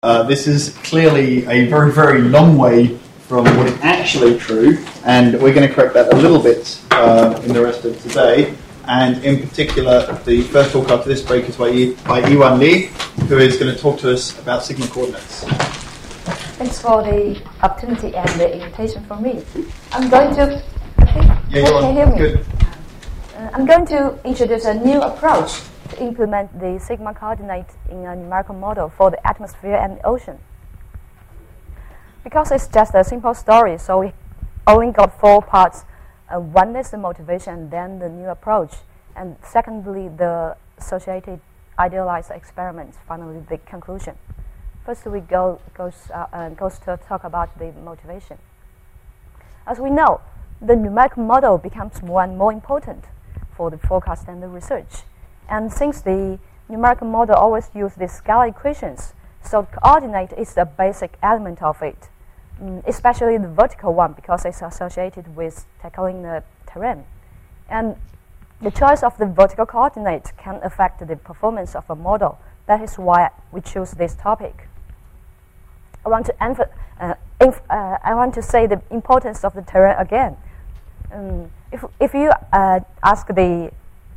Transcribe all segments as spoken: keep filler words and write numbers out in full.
Uh, this is clearly a very, very long way from what is actually true, and we're going to correct that a little bit uh, in the rest of today. And in particular, the first talk after this break is by, I- by Yiwan Li, who is going to talk to us about sigma coordinates. Thanks for the opportunity and the invitation from me. I'm going to... Yeah, can you hear me? Good. Uh, I'm going to introduce a new approach to implement the sigma coordinate in a numerical model for the atmosphere and the ocean. Because it's just a simple story, so we only got four parts. Uh, one is the motivation, then the new approach, and secondly, the associated idealized experiments, finally the conclusion. First, we go goes, uh, uh, goes to talk about the motivation. As we know, the numerical model becomes more and more important for the forecast and the research. And since the numerical model always uses the scalar equations, so the coordinate is the basic element of it, mm, especially the vertical one, because it's associated with tackling the terrain. And the choice of the vertical coordinate can affect the performance of a model. That is why we choose this topic. I want to emph- uh, inf- uh, I want to say the importance of the terrain again. Um, if if you uh, ask the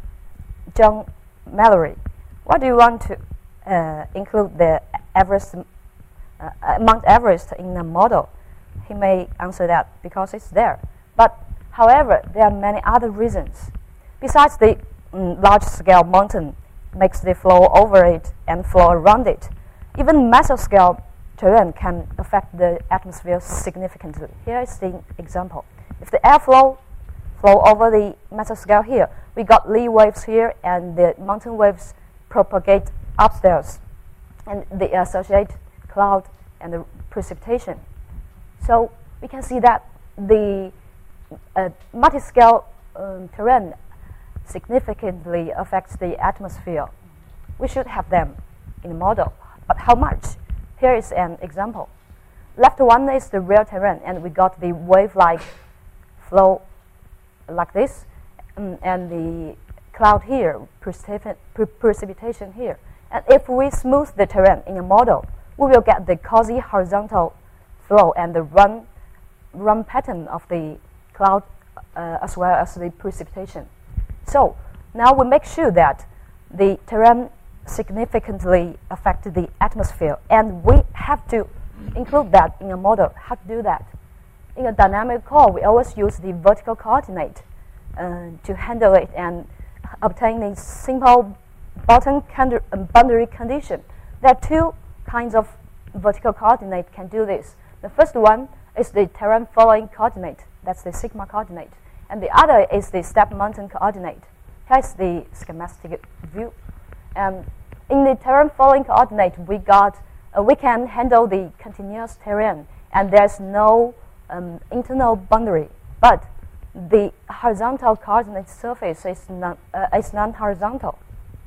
John Mallory, what do you want to uh, include the Everest, uh, Mount Everest in the model? He may answer that because it's there. But however, there are many other reasons. Besides the um, large-scale mountain makes the flow over it and flow around it, even mesoscale terrain can affect the atmosphere significantly. Here is the example. If the airflow flow over the mesoscale here, we got Lee waves here, and the mountain waves propagate upstairs, and they associate cloud and the precipitation. So we can see that the uh, multi-scale um, terrain significantly affects the atmosphere. We should have them in the model, but how much? Here is an example. Left one is the real terrain, and we got the wave-like flow like this, um, and the cloud here, precipita- pre- precipitation here. And if we smooth the terrain in a model, we will get the quasi-horizontal flow and the run, run pattern of the cloud uh, as well as the precipitation. So now we make sure that the terrain significantly affect the atmosphere, and we have to include that in a model. How to do that? In a dynamic core, we always use the vertical coordinate uh, to handle it and obtain a simple bottom con- boundary condition. There are two kinds of vertical coordinate can do this. The first one is the terrain following coordinate. That's the sigma coordinate. And the other is the step mountain coordinate. Here's the schematic view. And in the terrain following coordinate, we got uh, we can handle the continuous terrain, and there's no um, internal boundary. But the horizontal coordinate surface is non uh, is non-horizontal.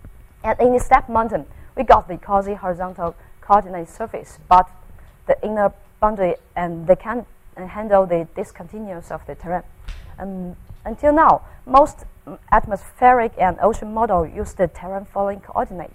And in the step mountain, we got the quasi-horizontal coordinate surface, but the inner boundary, and they can uh, handle the discontinuous of the terrain. Um, until now, most atmospheric and ocean model use the terrain following coordinate.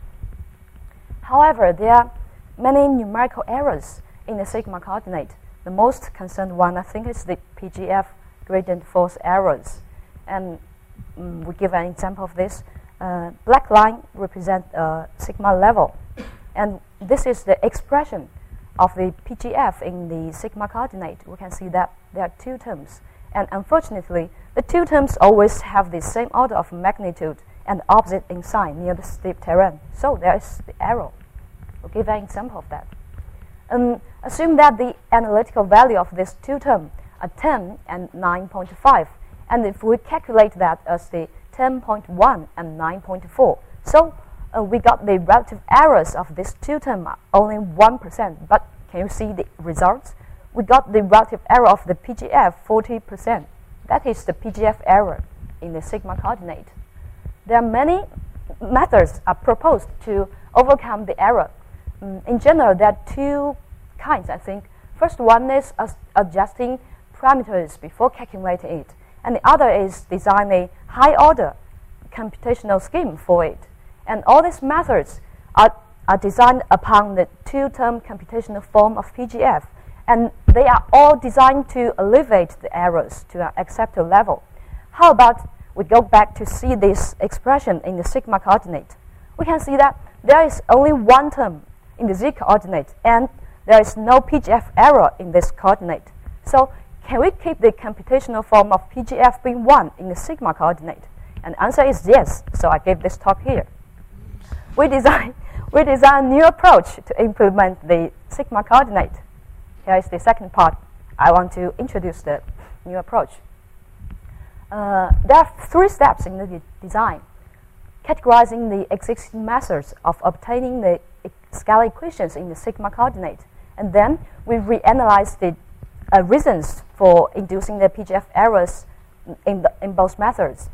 However, there are many numerical errors in the sigma coordinate. The most concerned one, I think, is the P G F gradient force errors. And um, we give an example of this. Uh, black line represents uh, sigma level. And this is the expression of the P G F in the sigma coordinate. We can see that there are two terms. And unfortunately, the two terms always have the same order of magnitude and opposite in sign near the steep terrain. So there is the error. We'll give an example of that. Um, assume that the analytical value of these two terms are ten and nine point five. And if we calculate that as the ten point one and nine point four, so uh, we got the relative errors of these two terms are only one percent. But can you see the results? We got the relative error of the P G F forty percent. That is the P G F error in the sigma coordinate. There are many methods are proposed to overcome the error. Um, in general, there are two kinds, I think. First one is as adjusting parameters before calculating it, and the other is design a high-order computational scheme for it. And all these methods are are designed upon the two-term computational form of P G F, and they are all designed to alleviate the errors to an acceptable level. How about we go back to see this expression in the sigma coordinate? We can see that there is only one term in the z coordinate, and there is no P G F error in this coordinate. So can we keep the computational form of P G F being one in the sigma coordinate? And the answer is yes, so I gave this talk here. We design, we design a new approach to implement the sigma coordinate. Here is the second part. I want to introduce the new approach. Uh, there are three steps in the de design. Categorizing the existing methods of obtaining the e scalar equations in the sigma coordinate. And then we reanalyze the uh, reasons for inducing the P G F errors in, the, in both methods.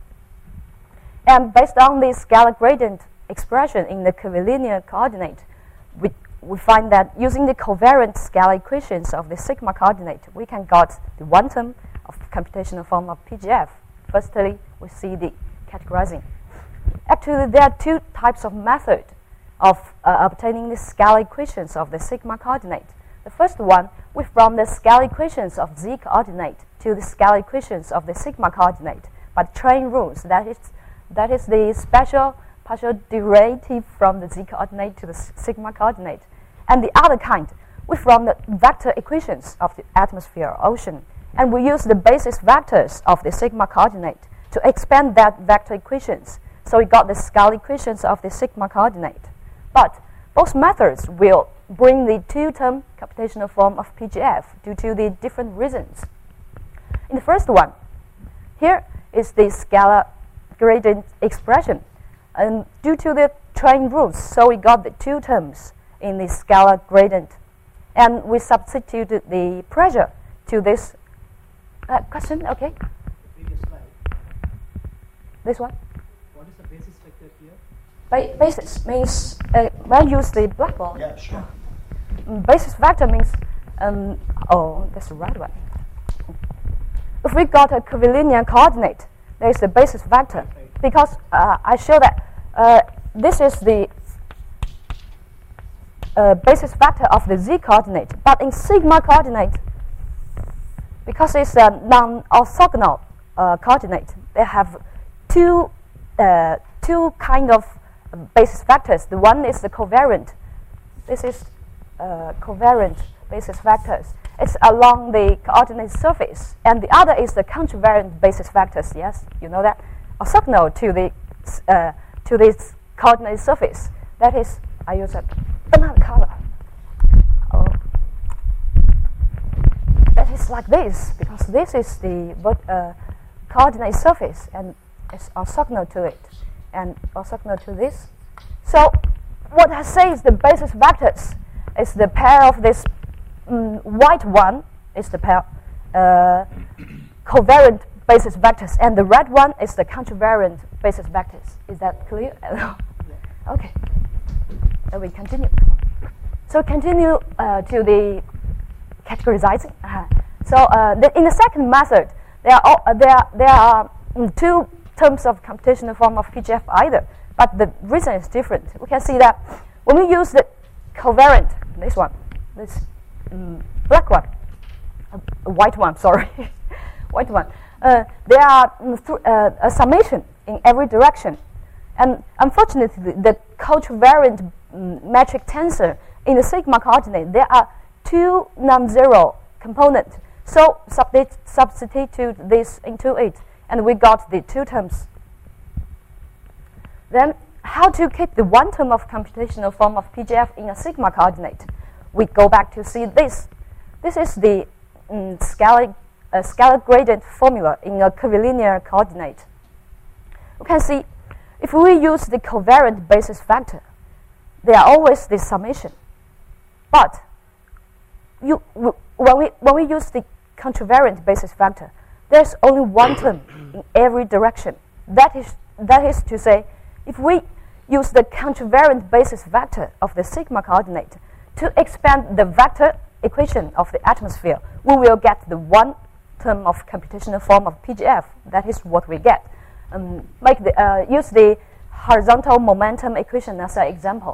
And based on the scalar gradient expression in the curvilinear coordinate, we, we find that using the covariant scalar equations of the sigma coordinate, we can get the one term of computational form of P G F. Firstly, we see the categorizing. Actually, there are two types of method of uh, obtaining the scalar equations of the sigma coordinate. The first one, we from the scalar equations of z coordinate to the scalar equations of the sigma coordinate by train rules. That is, that is the special partial derivative from the z coordinate to the sigma coordinate. And the other kind, we from the vector equations of the atmosphere or ocean. And we use the basis vectors of the sigma coordinate to expand that vector equations. So we got the scalar equations of the sigma coordinate. But both methods will bring the two-term computational form of P G F due to the different reasons. In the first one, here is the scalar gradient expression. And due to the train rules, so we got the two terms in the scalar gradient. And we substituted the pressure to this uh, question, okay? Previous slide. This one? What is the basis vector here? Ba basis means, uh, when I use the blackboard. Yeah, sure. Um, basis vector means, um, oh, that's the right one. If we got a curvilinear coordinate, there is the basis vector. Because uh, I show that uh, this is the uh, basis vector of the z coordinate. But in sigma coordinate, because it's a non-orthogonal uh, coordinate, they have two uh, two kind of basis vectors. The one is the covariant. This is uh, covariant basis vectors. It's along the coordinate surface, and the other is the contravariant basis vectors. Yes, you know that. Orthogonal to the uh, to this coordinate surface. That is, I use a banana color. Oh. That is like this, because this is the uh, coordinate surface, and it's orthogonal to it, and orthogonal to this. So what I say is the basis vectors is the pair of this um, white one is the pair uh, covariant basis vectors, and the red one is the contravariant basis vectors. Is that clear? Okay. Then we continue. So continue uh, to the categorizing. Uh, so uh, the, in the second method, there are all, uh, there there are um, two terms of computational form of P G F either, but the reason is different. We can see that when we use the covariant, this one, this um, black one, uh, white one, sorry, white one. Uh, there are um, th uh, a summation in every direction, and unfortunately, the covariant um, metric tensor in the sigma coordinate, there are two non-zero components. So substitute, substitute this into it, and we got the two terms. Then, how to keep the one term of computational form of P G F in a sigma coordinate? We go back to see this. This is the um, scalar, uh, scalar gradient formula in a curvilinear coordinate. You can see, if we use the covariant basis vector, they are always the summation. But you, when we when we use the contravariant basis vector, there's only one term in every direction. That is that is to say, if we use the contravariant basis vector of the sigma coordinate to expand the vector equation of the atmosphere, we will get the one term of computational form of P G F. That is what we get. Um, make the uh, use the horizontal momentum equation as an example.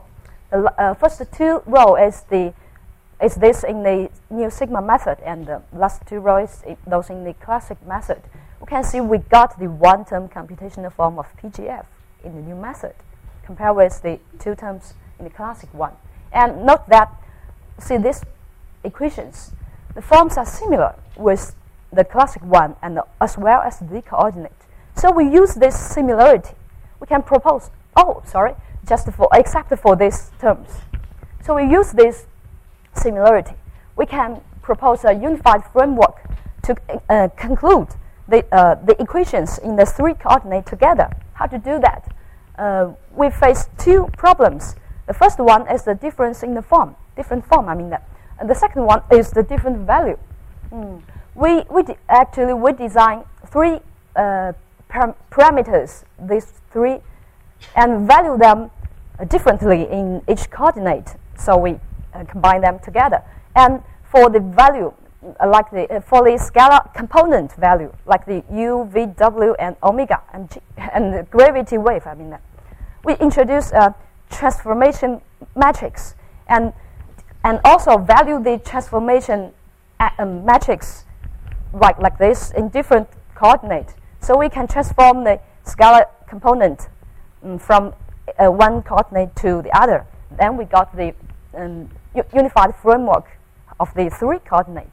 The uh, first two row is the is this in the new sigma method, and the last two rows is those in the classic method. We can see we got the one-term computational form of P G F in the new method, compared with the two terms in the classic one. And note that, see these equations, the forms are similar with the classic one, and the, as well as the coordinate. So we use this similarity. We can propose, oh, sorry, just for, except for these terms. So we use this similarity. We can propose a unified framework to uh, conclude the, uh, the equations in the three coordinate together. How to do that? Uh, we face two problems. The first one is the difference in the form, different form, I mean that. And the second one is the different value. Mm. We, we actually, we design three uh, param parameters, these three, and value them uh, differently in each coordinate. So we uh, combine them together. And for the value, uh, like the, uh, for the scalar component value, like the u, v, w, and omega, and, G, and the gravity wave, I mean that, we introduce a transformation matrix, and and also value the transformation uh, matrix like, like this in different coordinates. So we can transform the scalar component um, from uh, one coordinate to the other. Then we got the um, unified framework of the three coordinate.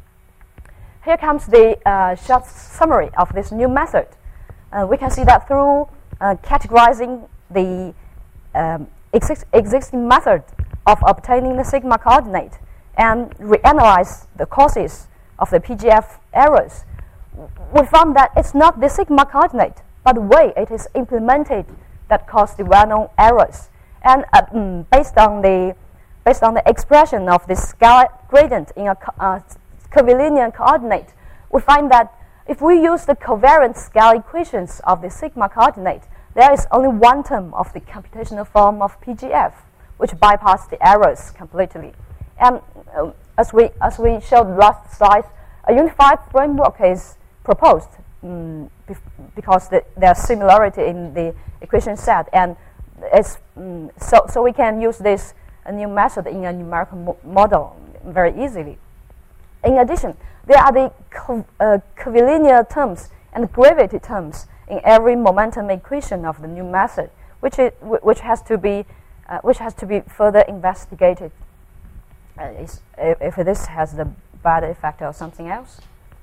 Here comes the uh, short summary of this new method. Uh, we can see that through uh, categorizing the um, exist existing method of obtaining the sigma coordinate and reanalyze the causes of the P G F errors, we found that it's not the sigma coordinate, but the way it is implemented that caused the well-known errors. And uh, mm, based on the based on the expression of the scalar gradient in a co uh, curvilinear coordinate, we find that if we use the covariant scalar equations of the sigma coordinate, there is only one term of the computational form of P G F, which bypass the errors completely. And uh, as we as we showed last slide, a unified framework is proposed um, bef because the, there's similarity in the equation set, and it's um, so so we can use this a new method in a numerical mo model very easily. In addition, there are the co uh, curvilinear terms and gravity terms in every momentum equation of the new method, which is, which has to be uh, which has to be further investigated uh, is, if this has the bad effect or something else.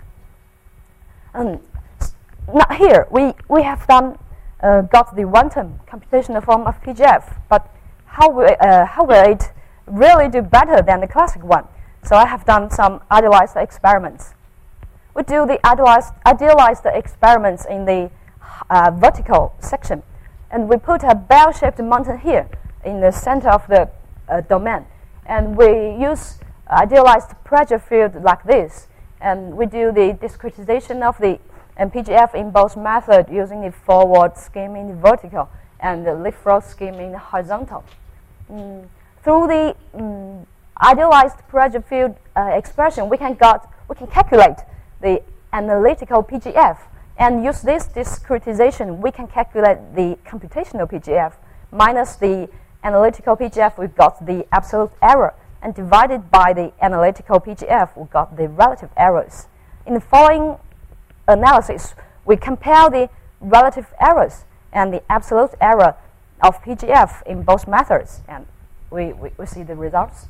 Um, now here we we have done uh, got the one-term computational form of P G F, but how will uh, how will it really do better than the classic one? So I have done some idealized experiments. We do the idealized idealized experiments in the uh, vertical section, and we put a bell-shaped mountain here in the center of the uh, domain, and we use idealized pressure field like this, and we do the discretization of the um, P G F in both methods using the forward scheme in the vertical and the leapfrog scheme in the horizontal. Mm. Through the mm, idealized pressure field uh, expression, we can got we can calculate the analytical P G F, and use this discretization, we can calculate the computational P G F minus the analytical P G F. We got the absolute error, and divided by the analytical P G F, we got the relative errors. In the following analysis, we compare the relative errors and the absolute error of P G F in both methods, and we, we, we see the results.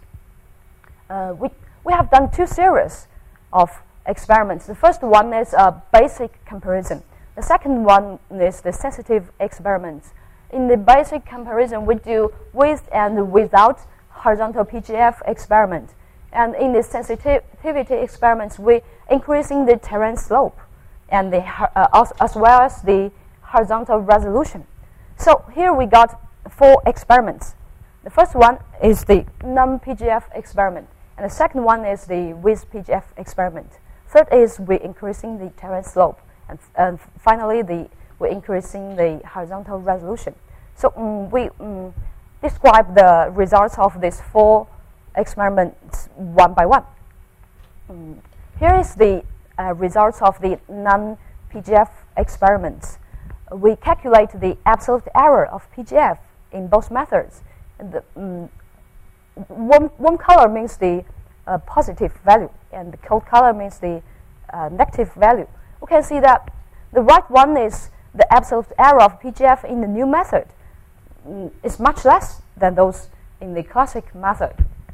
Uh, we, we have done two series of experiments. The first one is a basic comparison. The second one is the sensitive experiments. In the basic comparison, we do with and without horizontal P G F experiment. And in the sensitivity experiments, we increasing the terrain slope and the, uh, as, as well as the horizontal resolution. So here we got four experiments. The first one is the non-P G F experiment, and the second one is the with P G F experiment. Third is we increasing the terrain slope, and, and finally the we're increasing the horizontal resolution. So um, we um, describe the results of these four experiments one by one. Um, here is the uh, results of the non-P G F experiments. We calculate the absolute error of P G F in both methods. And the, um, warm, warm color means the uh, positive value, and the cold color means the uh, negative value. We can see that the right one is the absolute error of P G F in the new method. Mm, is much less than those in the classic method.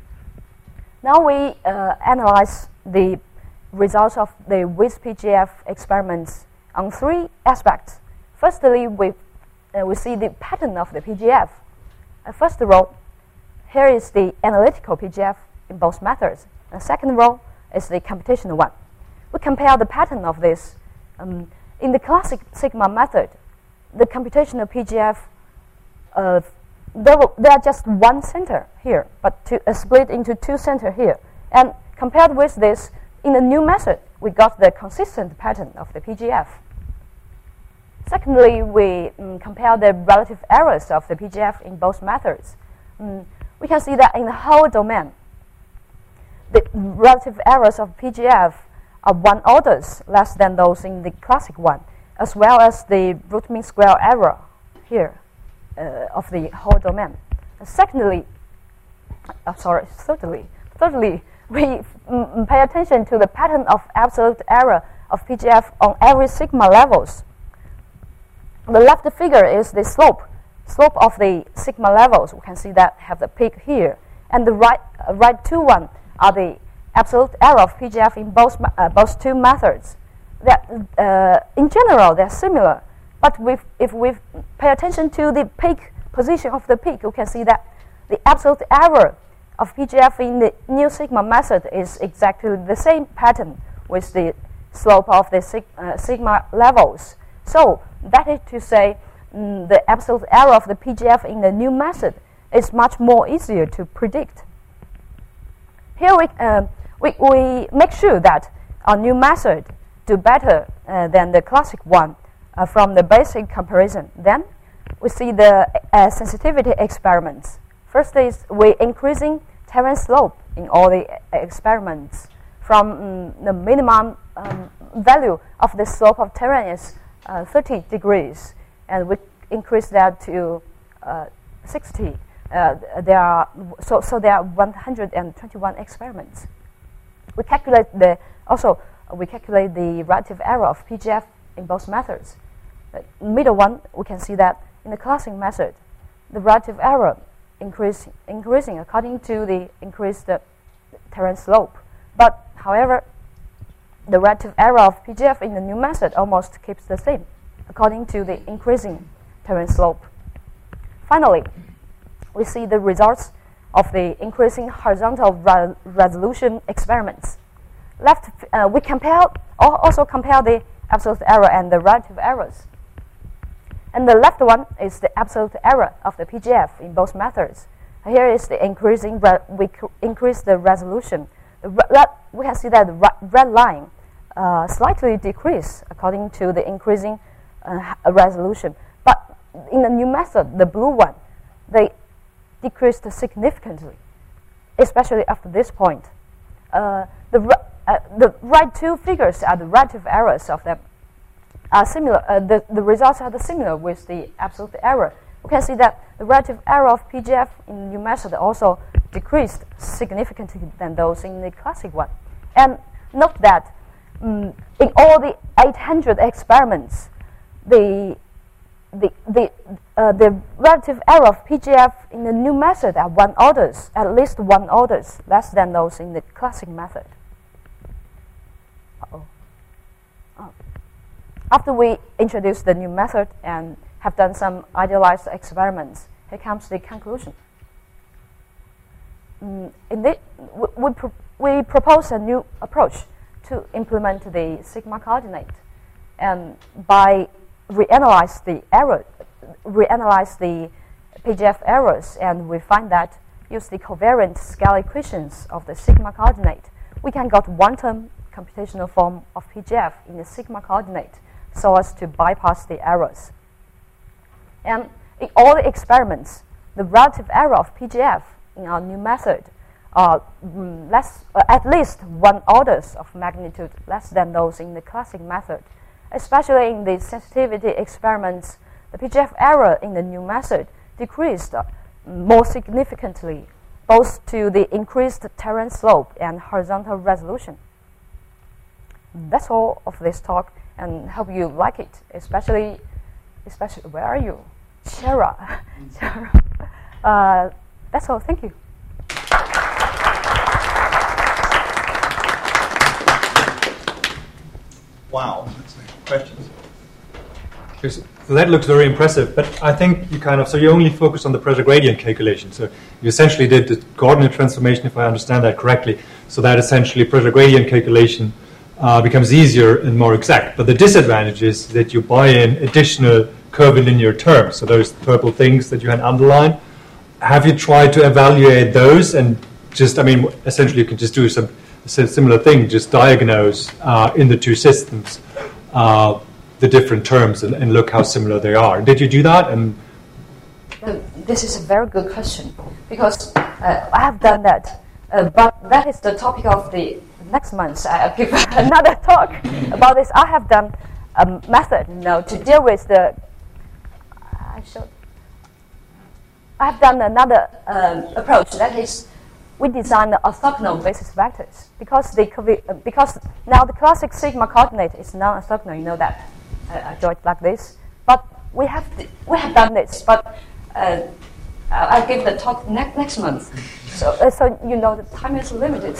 Now we uh, analyze the results of the with P G F experiments on three aspects. Firstly, we, uh, we see the pattern of the P G F. Uh, first row, here is the analytical P G F in both methods. The second row is the computational one. We compare the pattern of this. Um, in the classic sigma method, the computational P G F, uh, there, will, there are just one center here, but to, uh, split into two center here. And compared with this, in the new method, we got the consistent pattern of the P G F. Secondly, we um, compare the relative errors of the P G F in both methods. Um, we can see that in the whole domain, the relative errors of P G F are one orders less than those in the classic one, as well as the root mean square error here uh, of the whole domain. And secondly, uh, sorry, thirdly, thirdly, we mm, pay attention to the pattern of absolute error of P G F on every sigma levels. The left figure is the slope, slope of the sigma levels. We can see that have the peak here, and the right, uh, right two one are the absolute error of P G F in both uh, both two methods. That uh, in general they're similar, but with, if we pay attention to the peak position of the peak, we can see that the absolute error of P G F in the new sigma method is exactly the same pattern with the slope of the sig uh, sigma levels. So that is to say, mm, the absolute error of the P G F in the new method is much more easier to predict. Here we, uh, we, we make sure that our new method do better uh, than the classic one uh, from the basic comparison. Then we see the uh, sensitivity experiments. First is we increasing terrain slope in all the experiments from um, the minimum um, value of the slope of terrain is uh, thirty degrees, and we increase that to uh, sixty. Uh, there are so so there are one hundred twenty-one experiments. We calculate the also uh, we calculate the relative error of P G F in both methods. The middle one, we can see that in the classic method, the relative error increase increasing according to the increased uh, terrain slope. But however, the relative error of P G F in the new method almost keeps the same according to the increasing terrain slope. Finally, we see the results of the increasing horizontal re resolution experiments. Left, uh, we compare also compare the absolute error and the relative errors. And the left one is the absolute error of the P G F in both methods. Here is the increasing, we increase the resolution. The red, we can see that the red line uh, slightly decrease according to the increasing uh, resolution. But in the new method, the blue one, they decreased significantly, especially after this point. Uh, the, uh, the right two figures are the relative errors of them. Are similar. Uh, the, the results are the similar with the absolute error. We can see that the relative error of P G F in the new method also decreased significantly than those in the classic one. And note that um, in all the eight hundred experiments, the the the uh, the relative error of P G F in the new method are one orders, at least one orders less than those in the classic method. Uh-oh. Oh. After we introduce the new method and have done some idealized experiments, here comes the conclusion. Mm, in the, we, we, pro we propose a new approach to implement the sigma coordinate, and by reanalyze the error, reanalyze the P G F errors, and we find that use the covariant scale equations of the sigma coordinate, we can get one-term computational form of P G F in the sigma coordinate, so as to bypass the errors. And in all the experiments, the relative error of P G F in our new method are mm, less, uh, at least one orders of magnitude less than those in the classic method. Especially in the sensitivity experiments, the P G F error in the new method decreased uh, more significantly, both to the increased terrain slope and horizontal resolution. That's all of this talk, and hope you like it, especially, especially, where are you? Shara. Shara. Uh, that's all, thank you. Wow, questions? So that looks very impressive, but I think you kind of, so you only focus on the pressure gradient calculation. So you essentially did the coordinate transformation, if I understand that correctly, so that essentially pressure gradient calculation uh, becomes easier and more exact. But the disadvantage is that you buy in additional curvilinear terms, so those purple things that you had underlined. Have you tried to evaluate those and just, I mean, essentially you can just do some similar thing, just diagnose uh, in the two systems uh, the different terms and, and look how similar they are. Did you do that? And uh, this is a very good question, because uh, I have done that, uh, but that is the topic of the next month. I'll give another talk about this. I have done a method, you know, to deal with the. I should. I have done another um, approach. That is, we design the orthogonal basis vectors because they could be, uh, because now the classic sigma coordinate is non-orthogonal. You know that. I, I draw it like this, but we have th- we have done this, but uh, I'll give the talk ne- next month. So uh, so you know the time is limited.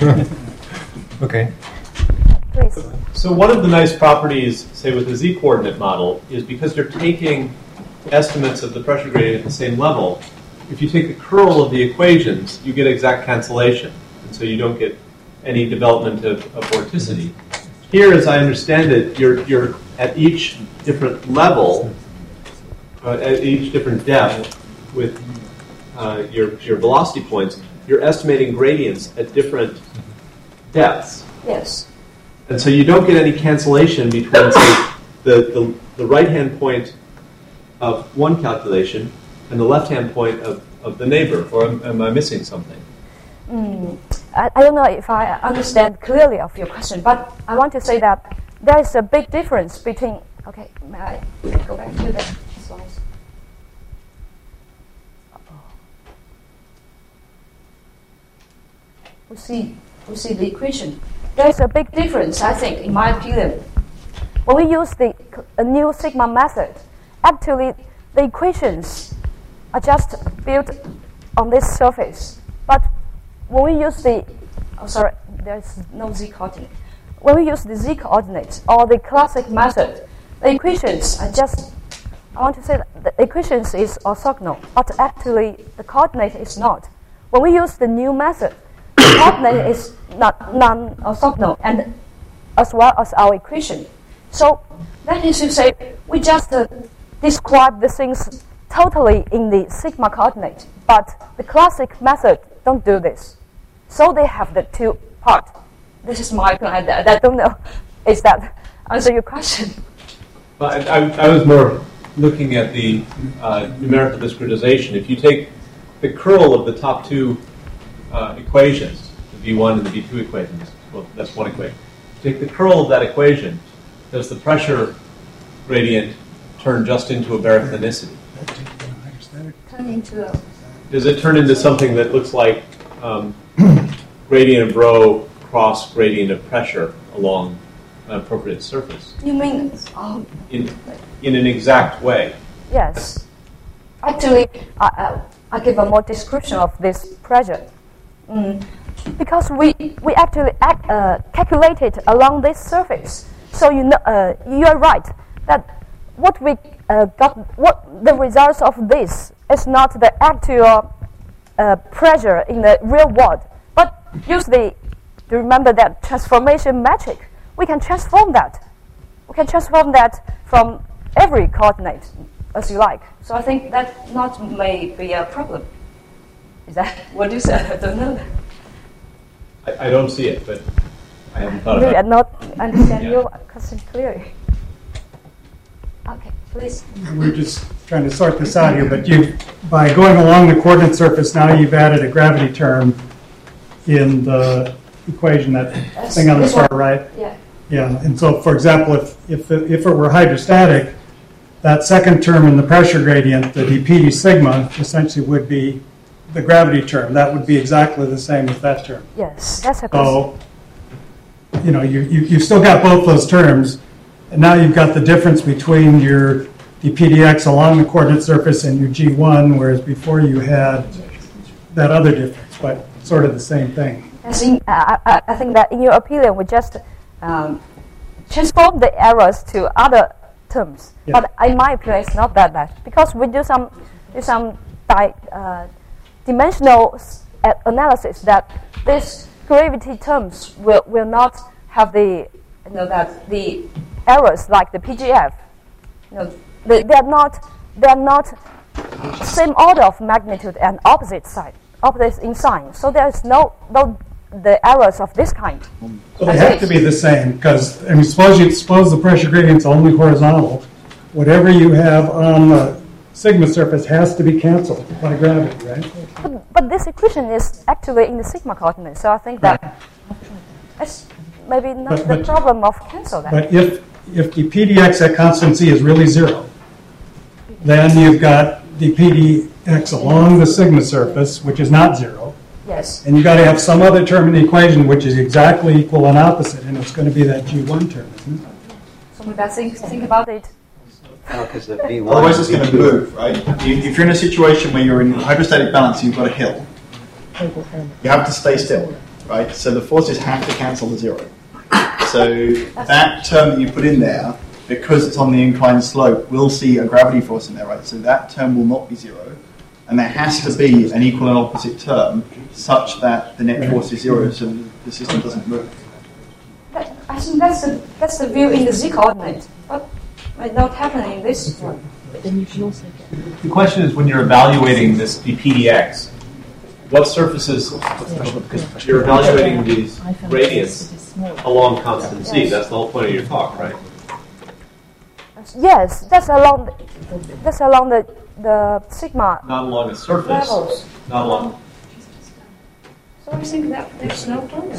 Okay. Please. So one of the nice properties, say with the z-coordinate model, is because you're taking estimates of the pressure gradient at the same level, if you take the curl of the equations, you get exact cancellation. And so you don't get any development of, of vorticity. Here, as I understand it, you're, you're at each different level, uh, at each different depth with uh, your, your velocity points, you're estimating gradients at different depths. Yes. And so you don't get any cancellation between, say, the, the, the right-hand point of one calculation and the left-hand point of, of the neighbor, or am, am I missing something? Mm, I, I don't know if I understand clearly of your question, but I want to say that there is a big difference between, okay, may I go back to the slides? We see, we see the equation. There is a big difference, I think, in my opinion. When we use the a new sigma method, actually the equations are just built on this surface. But when we use the, oh sorry, there's no z-coordinate. When we use the z-coordinate or the classic method, the equations are just, I want to say that the equations is orthogonal, but actually the coordinate is not. When we use the new method, the coordinate is not non-orthogonal, and as well as our equation. So that is to say, we just uh, describe the things totally in the sigma coordinate, but the classic method don't do this. So they have the two part. This is my plan. I, I don't know. Is that answer your question? Well, I, I, I was more looking at the uh, numerical discretization. If you take the curl of the top two uh, equations, the V one and the V two equations, well, that's one equation. Take the curl of that equation, does the pressure gradient turn just into a baroclinicity? Turn into a... Does it turn into something that looks like um, gradient of rho cross gradient of pressure along an appropriate surface? You mean... Oh. In, in an exact way? Yes. Actually, I, I, I give a more description of this pressure. Mm. Because we, we actually act, uh, calculated along this surface. So you know, uh, you are right that what we uh, got, what the results of this is not the actual uh, pressure in the real world, but use the, do you remember that transformation metric? We can transform that. We can transform that from every coordinate as you like. So I think that not may be a problem. Is that what you said? I don't know. I, I don't see it, but I haven't thought Really, about I not understand Yeah. your question clearly. Okay, please. We're just trying to sort this out here, but you, by going along the coordinate surface, now you've added a gravity term in the equation, that That's thing on the this far one. right. Yeah. Yeah, and so, for example, if if it, if it were hydrostatic, that second term in the pressure gradient, the dp sigma, essentially would be the gravity term. That would be exactly the same as that term. Yes, that's a good. So, you know, you, you, you've still got both those terms, and now you've got the difference between your dp dx along the coordinate surface and your G one, whereas before you had that other difference, but sort of the same thing. I think, uh, I, I think that in your opinion, we just um, transform the errors to other terms. Yeah. But in my opinion, it's not that bad because we do some do some di uh, dimensional s- uh, analysis that these gravity terms will, will not have the you know that the errors like the P G F. You know, they, they are not they are not same order of magnitude and opposite side, opposite in sign. So there is no no the errors of this kind. So they have to be the same because, I mean, suppose you suppose the pressure gradient's only horizontal. Whatever you have on the sigma surface has to be canceled by gravity, right? But, but this equation is actually in the sigma coordinate, so I think that it's maybe not But- the but- problem of cancel that. But if if the P D X at constant c is really zero, then you've got the P D X along the sigma surface, which is not zero, Yes. and you've got to have some other term in the equation which is exactly equal and opposite, and it's going to be that G one term, isn't it? So maybe I think, think about it. Because the V one. Otherwise, it's going to move, right? If if you're in a situation where you're in hydrostatic balance, you've got a hill. You have to stay still, right? So the forces have to cancel the zero. So that term that you put in there, because it's on the inclined slope, we'll see a gravity force in there, right? So that term will not be zero. And there has to be an equal and opposite term such that the net force is zero, so the system doesn't move. That, I think that's the, that's the view in the z coordinate, but might not happen in this one. The question is when you're evaluating this d P d x, what surfaces, you're evaluating these gradients along constant c. That's the whole point of your talk, right? Yes, that's along the, that's along the, the sigma Not along a surface, levels. not along. So I think that there's no problem.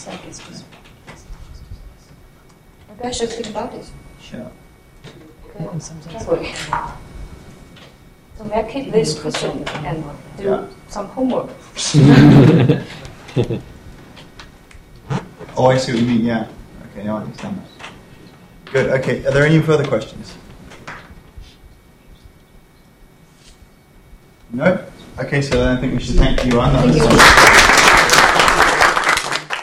Maybe I should think about it. Sure. Carefully. So may I keep this question and do Yeah. some homework? Oh, I see what you mean, yeah. Okay, now I understand that. Good, okay. Are there any further questions? No? Okay, so then I think we should thank you, Anna. Thank you.